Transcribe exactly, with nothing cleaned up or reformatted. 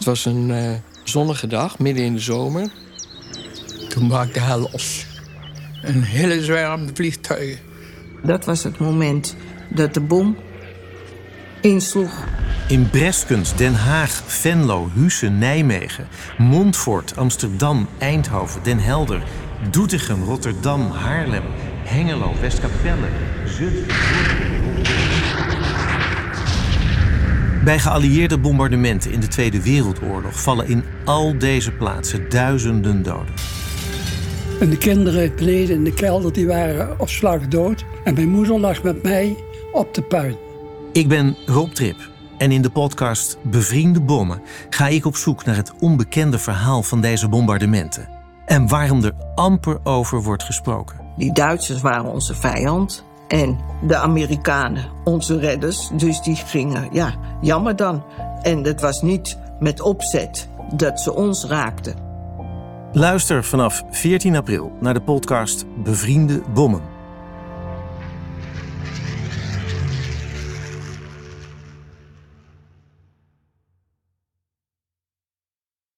Het was een uh, zonnige dag, midden in de zomer. Toen maakte hij los. Een hele zwerm vliegtuigen. Dat was het moment dat de bom insloeg. In Breskens, Den Haag, Venlo, Huissen, Nijmegen, Montfort, Amsterdam, Eindhoven, Den Helder, Doetinchem, Rotterdam, Haarlem, Hengelo, Westkapelle, Zutphen. Bij geallieerde bombardementen in de Tweede Wereldoorlog vallen in al deze plaatsen duizenden doden. En de kinderen beneden in de kelder die waren op slag dood. En mijn moeder lag met mij op de puin. Ik ben Rob Trip en in de podcast Bevriende Bommen ga ik op zoek naar het onbekende verhaal van deze bombardementen. En waarom er amper over wordt gesproken. Die Duitsers waren onze vijand en de Amerikanen onze redders. Dus die gingen, ja, jammer dan. En het was niet met opzet dat ze ons raakten. Luister vanaf veertien april naar de podcast Bevriende Bommen.